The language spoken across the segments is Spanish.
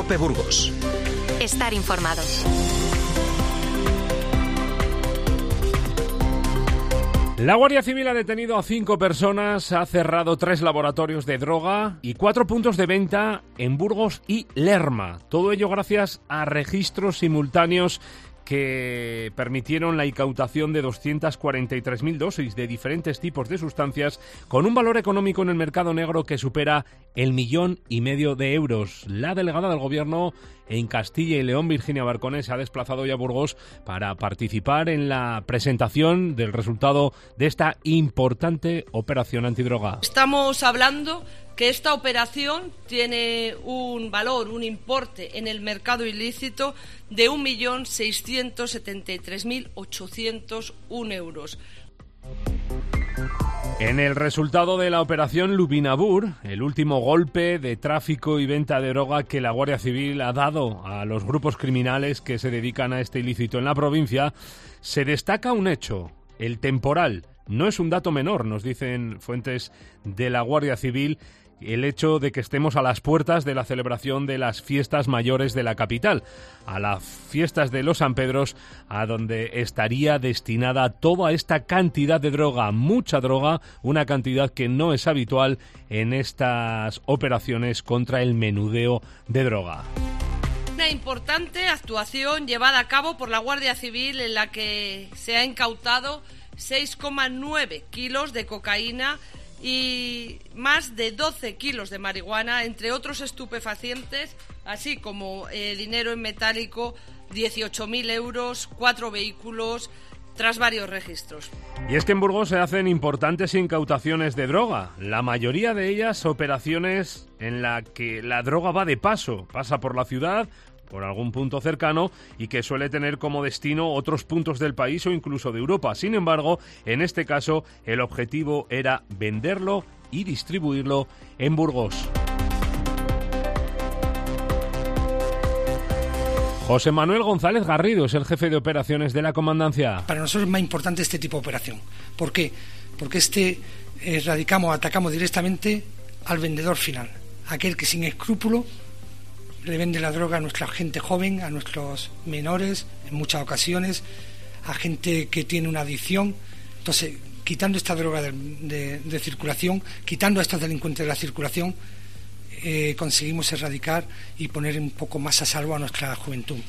COPE Burgos. Estar informado. La Guardia Civil ha detenido a 5 personas, ha cerrado 3 laboratorios de droga y 4 puntos de venta en Burgos y Lerma. Todo ello gracias a registros simultáneos que permitieron la incautación de 243.000 dosis de diferentes tipos de sustancias con un valor económico en el mercado negro que supera el 1,5 millón de euros. La delegada del Gobierno en Castilla y León, Virginia Barcone, se ha desplazado ya a Burgos para participar en la presentación del resultado de esta importante operación antidroga. Estamos hablando que esta operación tiene un valor, un importe en el mercado ilícito de 1.673.801 euros. En el resultado de la operación Lubinabur, el último golpe de tráfico y venta de droga que la Guardia Civil ha dado a los grupos criminales que se dedican a este ilícito en la provincia, se destaca un hecho, el temporal. No es un dato menor, nos dicen fuentes de la Guardia Civil, el hecho de que estemos a las puertas de la celebración de las fiestas mayores de la capital, a las fiestas de los San Pedros, a donde estaría destinada toda esta cantidad de droga, mucha droga, una cantidad que no es habitual en estas operaciones contra el menudeo de droga. Una importante actuación llevada a cabo por la Guardia Civil en la que se ha incautado 6,9 kilos de cocaína y más de 12 kilos de marihuana, entre otros estupefacientes, así como dinero en metálico, 18.000 euros, 4 vehículos, tras varios registros. Y es que en Burgos se hacen importantes incautaciones de droga, la mayoría de ellas operaciones en la que la droga va de paso, pasa por la ciudad, por algún punto cercano y que suele tener como destino otros puntos del país o incluso de Europa. Sin embargo, en este caso, el objetivo era venderlo y distribuirlo en Burgos. José Manuel González Garrido es el jefe de operaciones de la comandancia. Para nosotros es más importante este tipo de operación. ¿Por qué? Porque atacamos directamente al vendedor final, aquel que sin escrúpulo le vende la droga a nuestra gente joven, a nuestros menores, en muchas ocasiones, a gente que tiene una adicción. Entonces, quitando esta droga de circulación, quitando a estos delincuentes de la circulación, conseguimos erradicar y poner un poco más a salvo a nuestra juventud.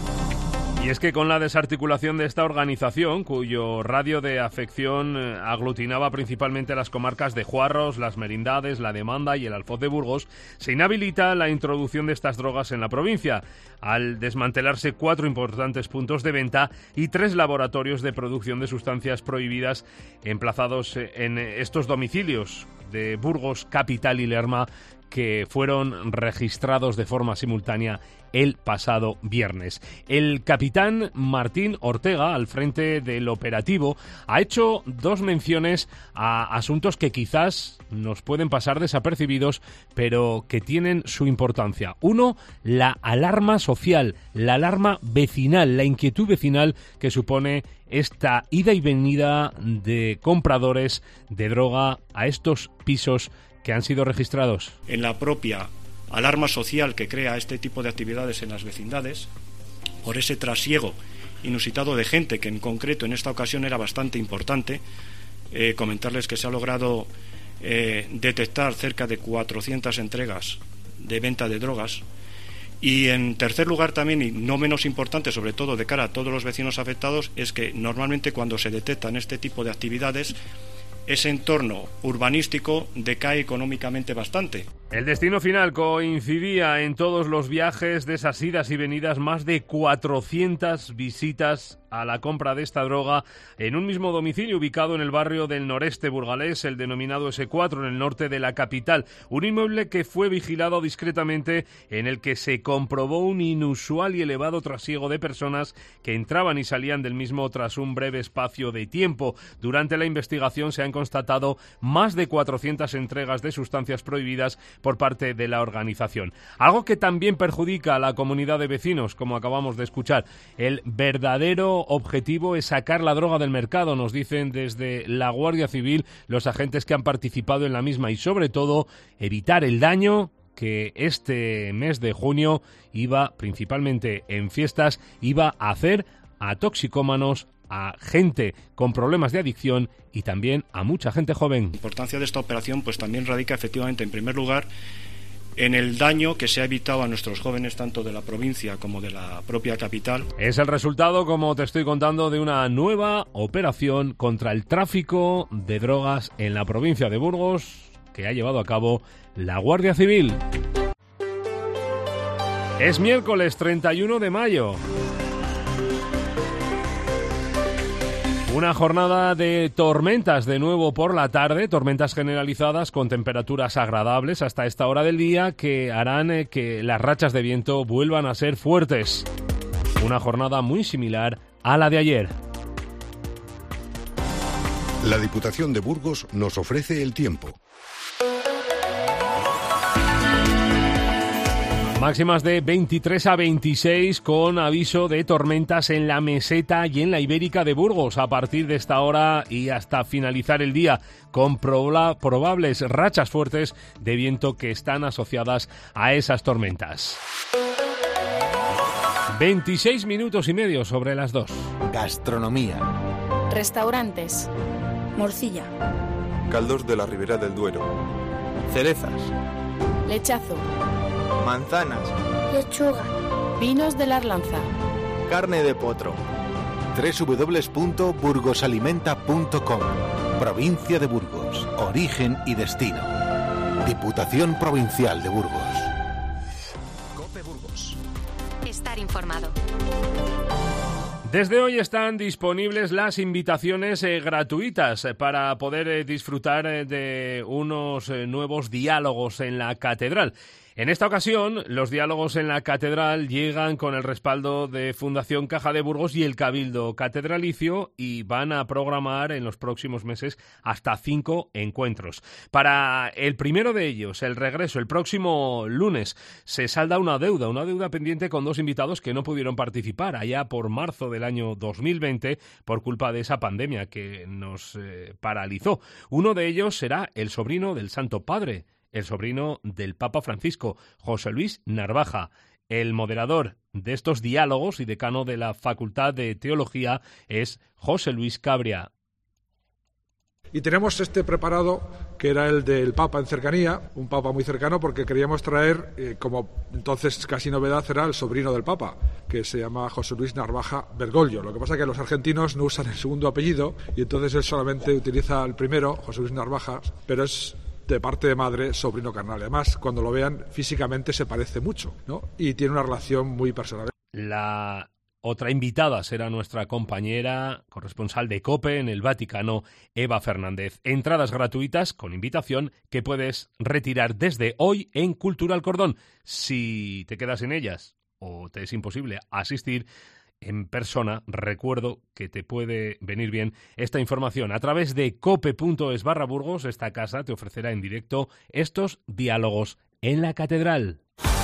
Y es que con la desarticulación de esta organización, cuyo radio de afección aglutinaba principalmente las comarcas de Juarros, Las Merindades, La Demanda y el Alfoz de Burgos, se inhabilita la introducción de estas drogas en la provincia, al desmantelarse 4 importantes puntos de venta y 3 laboratorios de producción de sustancias prohibidas emplazados en estos domicilios de Burgos, Capital y Lerma, que fueron registrados de forma simultánea el pasado viernes. El capitán Martín Ortega, al frente del operativo, ha hecho 2 menciones a asuntos que quizás nos pueden pasar desapercibidos, pero que tienen su importancia. Uno, la alarma social, la alarma vecinal, la inquietud vecinal que supone esta ida y venida de compradores de droga a estos pisos que han sido registrados. En la propia alarma social que crea este tipo de actividades en las vecindades, por ese trasiego inusitado de gente, que en concreto en esta ocasión era bastante importante, comentarles que se ha logrado detectar cerca de 400 entregas de venta de drogas. Y en tercer lugar también, y no menos importante, sobre todo de cara a todos los vecinos afectados, es que normalmente cuando se detectan este tipo de actividades, ese entorno urbanístico decae económicamente bastante. El destino final coincidía en todos los viajes de esas idas y venidas, más de 400 visitas a la compra de esta droga en un mismo domicilio ubicado en el barrio del noreste burgalés, el denominado S4, en el norte de la capital. Un inmueble que fue vigilado discretamente, en el que se comprobó un inusual y elevado trasiego de personas que entraban y salían del mismo tras un breve espacio de tiempo. Durante la investigación se han constatado más de 400 entregas de sustancias prohibidas por parte de la organización. Algo que también perjudica a la comunidad de vecinos, como acabamos de escuchar. El verdadero objetivo es sacar la droga del mercado, nos dicen desde la Guardia Civil los agentes que han participado en la misma, y sobre todo evitar el daño que este mes de junio iba, principalmente en fiestas, iba a hacer a toxicómanos, a gente con problemas de adicción y también a mucha gente joven. La importancia de esta operación pues también radica efectivamente, en primer lugar, en el daño que se ha evitado a nuestros jóvenes tanto de la provincia como de la propia capital. Es el resultado, como te estoy contando, de una nueva operación contra el tráfico de drogas en la provincia de Burgos que ha llevado a cabo la Guardia Civil. Es miércoles 31 de mayo. Una jornada de tormentas de nuevo por la tarde, tormentas generalizadas con temperaturas agradables hasta esta hora del día que harán que las rachas de viento vuelvan a ser fuertes. Una jornada muy similar a la de ayer. La Diputación de Burgos nos ofrece el tiempo. Máximas de 23 a 26 con aviso de tormentas en la meseta y en la Ibérica de Burgos a partir de esta hora y hasta finalizar el día, con probables rachas fuertes de viento que están asociadas a esas tormentas. 26 minutos y medio sobre las 2. Gastronomía. Restaurantes. Morcilla. Caldos de la Ribera del Duero. Cerezas. Lechazo. Manzanas. Lechuga. Vinos de la Arlanza. Carne de potro. www.burgosalimenta.com. Provincia de Burgos. Origen y destino. Diputación Provincial de Burgos. COPE Burgos. Estar informado. Desde hoy están disponibles las invitaciones gratuitas para poder disfrutar de unos nuevos diálogos en la catedral. En esta ocasión, los diálogos en la catedral llegan con el respaldo de Fundación Caja de Burgos y el Cabildo Catedralicio y van a programar en los próximos meses hasta 5 encuentros. Para el primero de ellos, el regreso, el próximo lunes, se salda una deuda pendiente con 2 invitados que no pudieron participar allá por marzo del año 2020 por culpa de esa pandemia que nos paralizó. Uno de ellos será el sobrino del Santo Padre, el sobrino del Papa Francisco, José Luis Narvaja. El moderador de estos diálogos y decano de la Facultad de Teología es José Luis Cabria. Y tenemos este preparado, que era el del Papa en cercanía, un Papa muy cercano, porque queríamos traer, como entonces casi novedad, era el sobrino del Papa, que se llama José Luis Narvaja Bergoglio. Lo que pasa es que los argentinos no usan el segundo apellido, y entonces él solamente utiliza el primero, José Luis Narvaja, pero es de parte de madre, sobrino carnal. Además, cuando lo vean, físicamente se parece mucho, ¿no? Y tiene una relación muy personal. La otra invitada será nuestra compañera corresponsal de COPE en el Vaticano, Eva Fernández. Entradas gratuitas con invitación que puedes retirar desde hoy en Cultural Cordón. Si te quedas en ellas o te es imposible asistir en persona, recuerdo que te puede venir bien esta información. A través de cope.es/Burgos, esta casa te ofrecerá en directo estos diálogos en la catedral.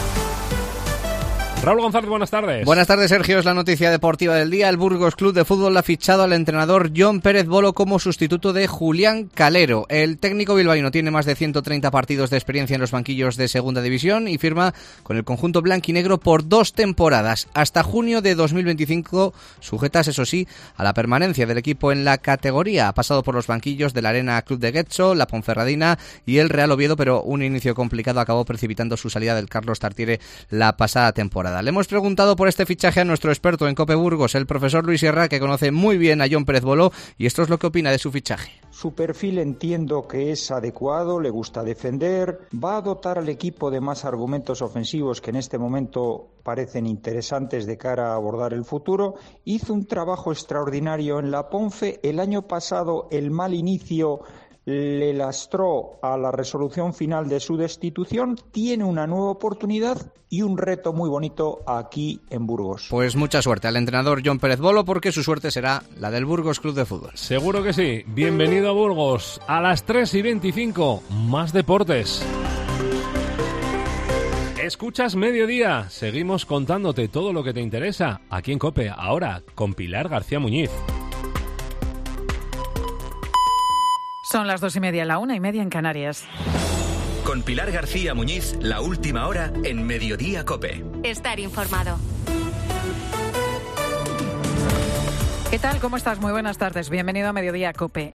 Raúl González, buenas tardes. Buenas tardes, Sergio. Es la noticia deportiva del día. El Burgos Club de Fútbol ha fichado al entrenador Jon Pérez Bolo como sustituto de Julián Calero. El técnico bilbaíno tiene más de 130 partidos de experiencia en los banquillos de Segunda División y firma con el conjunto blanquinegro por 2 temporadas. Hasta junio de 2025, sujetas, eso sí, a la permanencia del equipo en la categoría. Ha pasado por los banquillos de la Arena Club de Getxo, la Ponferradina y el Real Oviedo, pero un inicio complicado acabó precipitando su salida del Carlos Tartiere la pasada temporada. Le hemos preguntado por este fichaje a nuestro experto en COPE Burgos, el profesor Luis Sierra, que conoce muy bien a Jon Pérez Bolo, y esto es lo que opina de su fichaje. Su perfil entiendo que es adecuado, le gusta defender, va a dotar al equipo de más argumentos ofensivos que en este momento parecen interesantes de cara a abordar el futuro. Hizo un trabajo extraordinario en la Ponfe. El año pasado el mal inicio le lastró a la resolución final de su destitución. Tiene una nueva oportunidad y un reto muy bonito aquí en Burgos. Pues mucha suerte al entrenador Jon Pérez Bolo, porque su suerte será la del Burgos Club de Fútbol. Seguro que sí. Bienvenido a Burgos. A las 3:25, más deportes. Escuchas Mediodía. Seguimos contándote todo lo que te interesa aquí en COPE. Ahora con Pilar García Muñiz. Son las 2:30, la 1:30 en Canarias. Con Pilar García Muñiz, la última hora en Mediodía COPE. Estar informado. ¿Qué tal? ¿Cómo estás? Muy buenas tardes. Bienvenido a Mediodía COPE.